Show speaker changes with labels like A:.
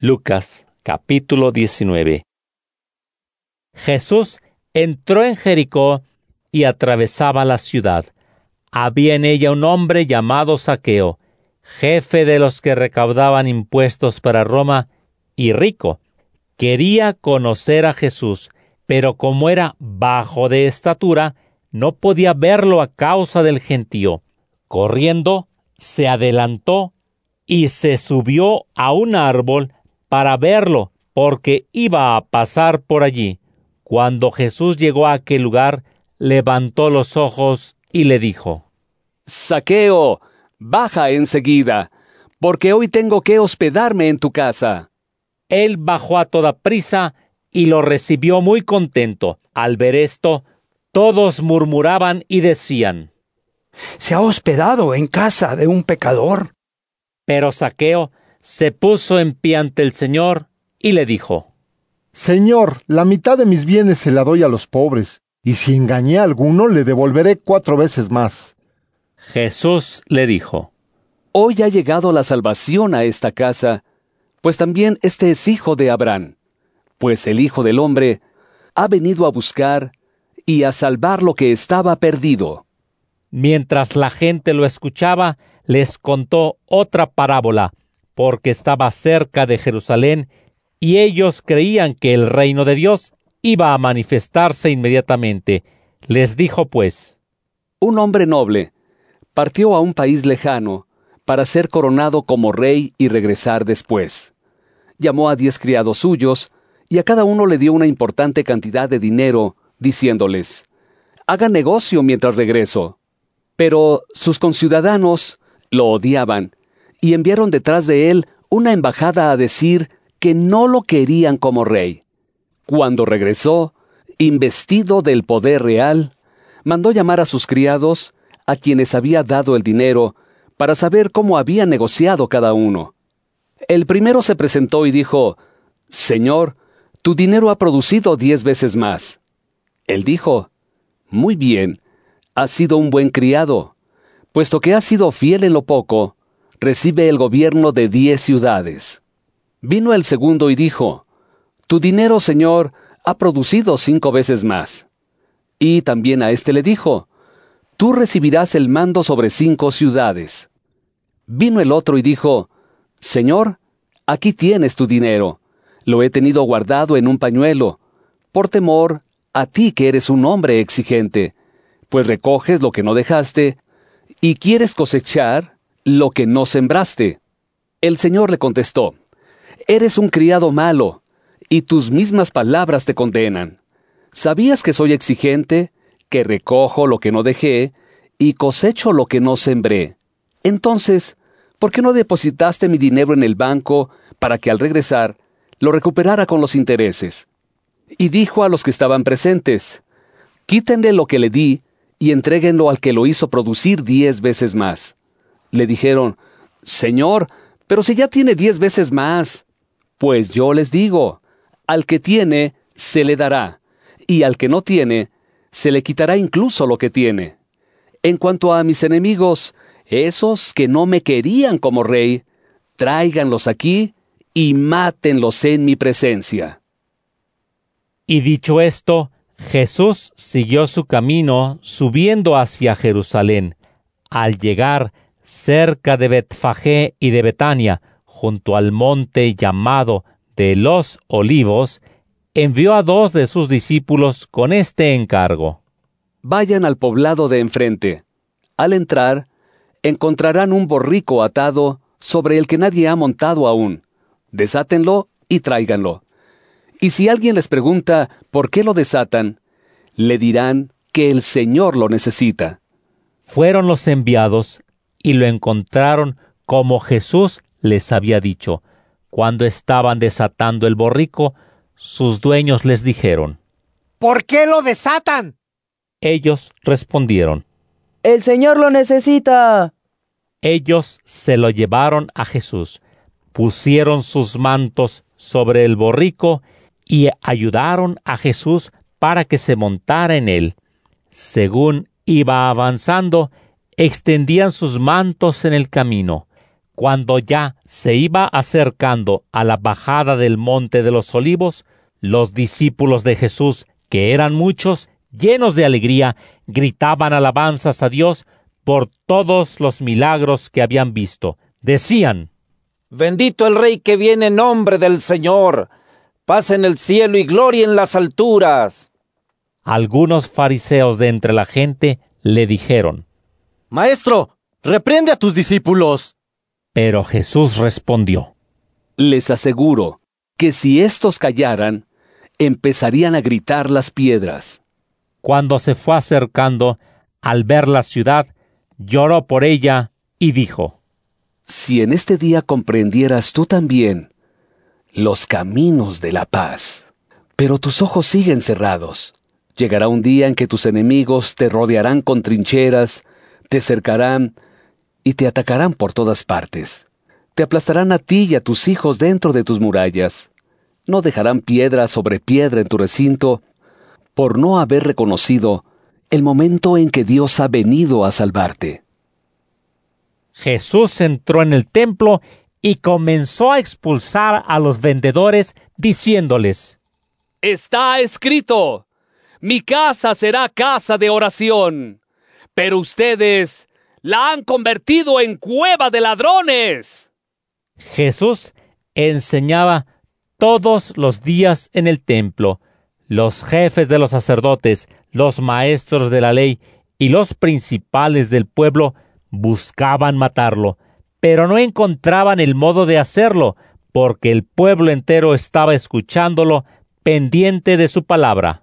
A: Lucas, capítulo 19. Jesús entró en Jericó y atravesaba la ciudad. Había en ella un hombre llamado Zaqueo, jefe de los que recaudaban impuestos para Roma y rico. Quería conocer a Jesús, pero como era bajo de estatura, no podía verlo a causa del gentío. Corriendo, se adelantó y se subió a un árbol para verlo, porque iba a pasar por allí. Cuando Jesús llegó a aquel lugar, levantó los ojos y le dijo:
B: Zaqueo, baja enseguida, porque hoy tengo que hospedarme en tu casa.
A: Él bajó a toda prisa y lo recibió muy contento. Al ver esto, todos murmuraban y decían:
C: Se ha hospedado en casa de un pecador.
A: Pero Zaqueo se puso en pie ante el Señor y le dijo:
D: Señor, la mitad de mis bienes se la doy a los pobres, y si engañé a alguno, le devolveré 4 veces más.
A: Jesús le dijo:
B: Hoy ha llegado la salvación a esta casa, pues también este es hijo de Abraham, pues el Hijo del Hombre ha venido a buscar y a salvar lo que estaba perdido.
A: Mientras la gente lo escuchaba, les contó otra parábola, porque estaba cerca de Jerusalén, y ellos creían que el reino de Dios iba a manifestarse inmediatamente. Les dijo pues:
B: Un hombre noble partió a un país lejano para ser coronado como rey y regresar después. Llamó a 10 criados suyos, y a cada uno le dio una importante cantidad de dinero, diciéndoles: hagan negocio mientras regreso. Pero sus conciudadanos lo odiaban, y enviaron detrás de él una embajada a decir que no lo querían como rey. Cuando regresó, investido del poder real, mandó llamar a sus criados, a quienes había dado el dinero, para saber cómo había negociado cada uno. El primero se presentó y dijo: Señor, tu dinero ha producido 10 veces más. Él dijo: Muy bien, has sido un buen criado. Puesto que has sido fiel en lo poco, recibe el gobierno de 10 ciudades. Vino el segundo y dijo: Tu dinero, Señor, ha producido 5 veces más. Y también a éste le dijo: Tú recibirás el mando sobre 5 ciudades. Vino el otro y dijo: Señor, aquí tienes tu dinero. Lo he tenido guardado en un pañuelo, por temor a ti que eres un hombre exigente, pues recoges lo que no dejaste y quieres cosechar lo que no sembraste. El Señor le contestó: Eres un criado malo, y tus mismas palabras te condenan. ¿Sabías que soy exigente, que recojo lo que no dejé y cosecho lo que no sembré? Entonces, ¿por qué no depositaste mi dinero en el banco para que al regresar lo recuperara con los intereses? Y dijo a los que estaban presentes: Quítenle lo que le di y entréguenlo al que lo hizo producir 10 veces más. Le dijeron: Señor, pero si ya tiene 10 veces más. Pues yo les digo, al que tiene, se le dará, y al que no tiene, se le quitará incluso lo que tiene. En cuanto a mis enemigos, esos que no me querían como rey, tráiganlos aquí y mátenlos en mi presencia.
A: Y dicho esto, Jesús siguió su camino subiendo hacia Jerusalén. Al llegar cerca de Betfagé y de Betania, junto al monte llamado de los Olivos, envió a 2 de sus discípulos con este encargo:
B: Vayan al poblado de enfrente. Al entrar, encontrarán un borrico atado sobre el que nadie ha montado aún. Desátenlo y tráiganlo. Y si alguien les pregunta por qué lo desatan, le dirán que el Señor lo necesita.
A: Fueron los enviados y lo encontraron como Jesús les había dicho. Cuando estaban desatando el borrico, sus dueños les dijeron:
E: ¿Por qué lo desatan?
A: Ellos respondieron:
F: El Señor lo necesita.
A: Ellos se lo llevaron a Jesús, pusieron sus mantos sobre el borrico y ayudaron a Jesús para que se montara en él. Según iba avanzando, extendían sus mantos en el camino. Cuando ya se iba acercando a la bajada del Monte de los Olivos, los discípulos de Jesús, que eran muchos, llenos de alegría, gritaban alabanzas a Dios por todos los milagros que habían visto. Decían:
G: Bendito el Rey que viene en nombre del Señor. Paz en el cielo y gloria en las alturas.
A: Algunos fariseos de entre la gente le dijeron:
H: Maestro, reprende a tus discípulos.
A: Pero Jesús respondió:
B: Les aseguro que si éstos callaran, empezarían a gritar las piedras.
A: Cuando se fue acercando, al ver la ciudad, lloró por ella y dijo:
B: Si en este día comprendieras tú también los caminos de la paz, pero tus ojos siguen cerrados. Llegará un día en que tus enemigos te rodearán con trincheras, te cercarán y te atacarán por todas partes. Te aplastarán a ti y a tus hijos dentro de tus murallas. No dejarán piedra sobre piedra en tu recinto, por no haber reconocido el momento en que Dios ha venido a salvarte.
A: Jesús entró en el templo y comenzó a expulsar a los vendedores, diciéndoles:
I: Está escrito: mi casa será casa de oración, pero ustedes la han convertido en cueva de ladrones.
A: Jesús enseñaba todos los días en el templo. Los jefes de los sacerdotes, los maestros de la ley y los principales del pueblo buscaban matarlo, pero no encontraban el modo de hacerlo, porque el pueblo entero estaba escuchándolo, pendiente de su palabra.